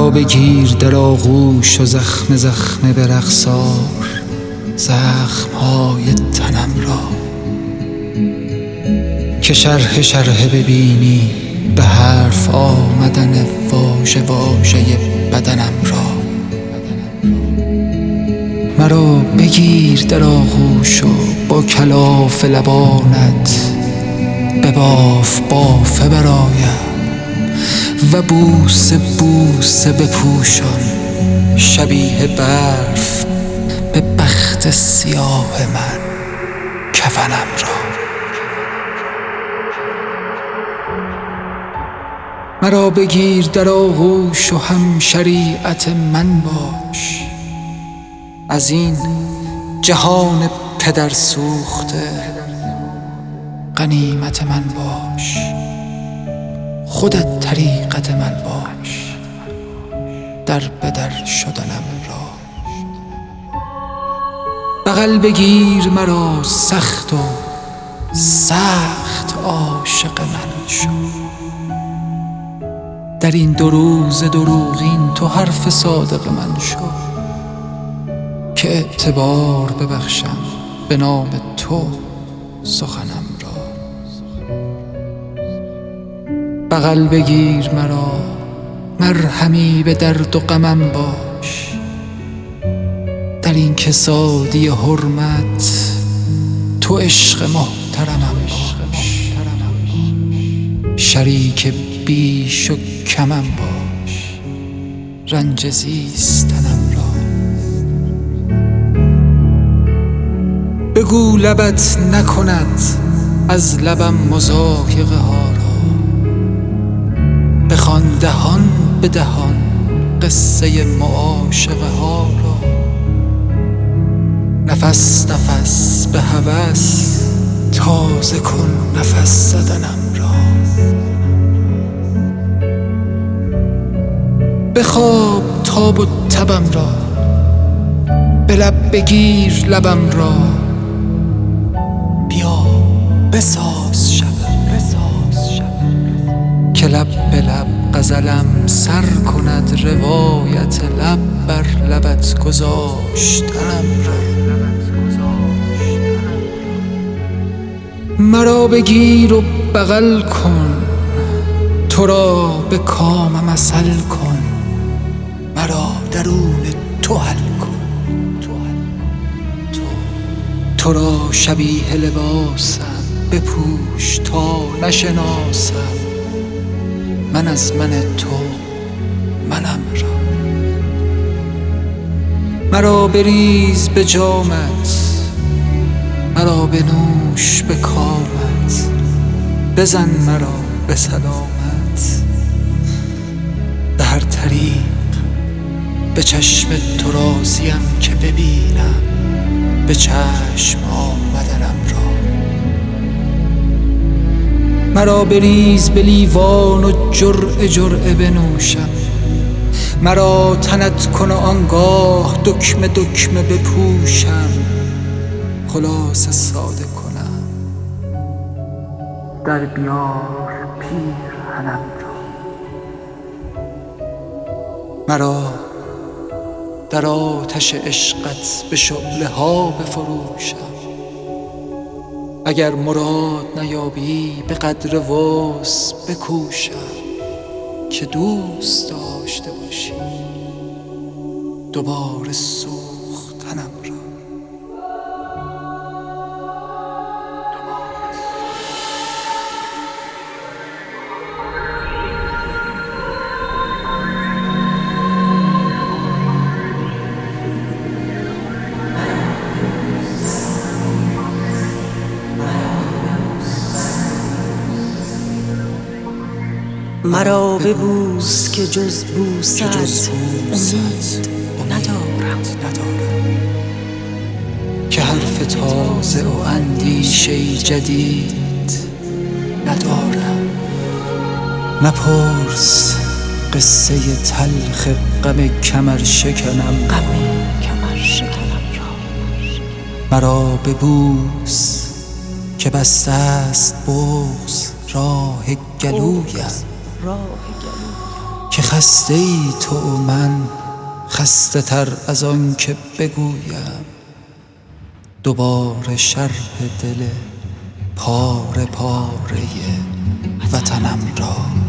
مرا بگیر در آغوش و زخم زخم به رقصار زخم‌های تنم را، که شرح شرح ببینی به حرف آمدن واژه واژه بدنم را. مرا بگیر در آغوش و با کلاف لبانت به باف بافه برایم و بوسه بوسه بپوشان شبیه برف به بخت سیاه من کفنم را. مرا بگیر در آغوش و هم شریعت من باش، از این جهان پدر سوخته غنیمت من باش، خودت طریقت من باش در بدر شدنم را. بغل بگیر مرا سخت و سخت عاشق من شو، در این 2 روز دروغین تو حرف صادق من شو، که اعتبار ببخشم به نام تو سخنم را. بغل بگیر مرا مرهمی به درد و غمم باش، در این کسادی حرمت تو عشق محترمم باش، شریک بیش و کمم باش رنج زیستنم را. بگو لبت نکند از لبم مضایقه ها را، بخوان دهان به دهان قصه معاشقه ها را. نفس نفس به هوس تازه کن نفس زدنم را. بخواب تاب و تبم را، به لب بگیر لبم را، بیا بساز شبم که لب به لب غزلم سر کند روایت لب بر لبت گذاشتنم را. مرا بگیر و بغل کن، تو را به کامم اصل کن، مرا درون تو حل کن. تو را شبیه لباسم بپوش تا نشناسم من از من تو منم را. مرا بریز به جامت، مرا بنوش به کامت، بزن مرا به سلامت به هر طریق. به چشم تو راضیم که ببینم به چشم آمدنم را. مرا بریز به لیوان و جرعه جرعه بنوشم، مرا تنت کن و آنگاه دکمه دکمه بپوشم، خلاصه ساده کنم در بیار پیرهنم را. مرا در آتش عشقت به شعله ها بفروشم، اگر مراد نیابی به قدر وصل بکوشم، که دوست داشته باشی دوباره سوختنم را. مرا ببوس که جز بوست امید ندارم، که حرف تازه و اندیشه جدید ندارم. نپرس قصه تلخ غم کمر شکنم را، مرا ببوس که بسته است بغض راه گلویم. که خسته ای تو و من، خسته تر از آن که بگویم دوباره شرح دل پاره پاره وطنم را.